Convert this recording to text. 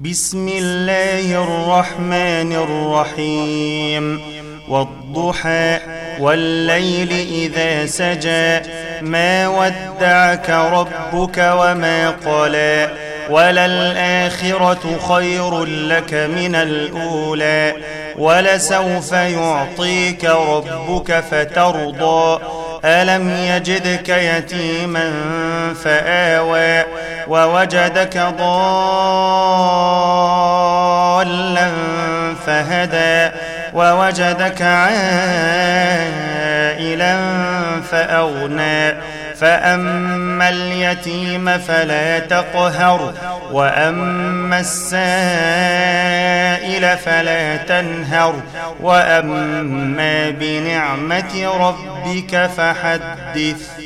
بسم الله الرحمن الرحيم والضحى والليل إذا سجى ما ودعك ربك وما قلى وللآخرة خير لك من الأولى ولسوف يعطيك ربك فترضى ألم يجدك يتيما فآوى ووجدك ضالا فهدى ووجدك عائلا فأغنى فأما اليتيم فلا تقهر وأما السائل فلا تنهر وأما بنعمة ربك فحدث.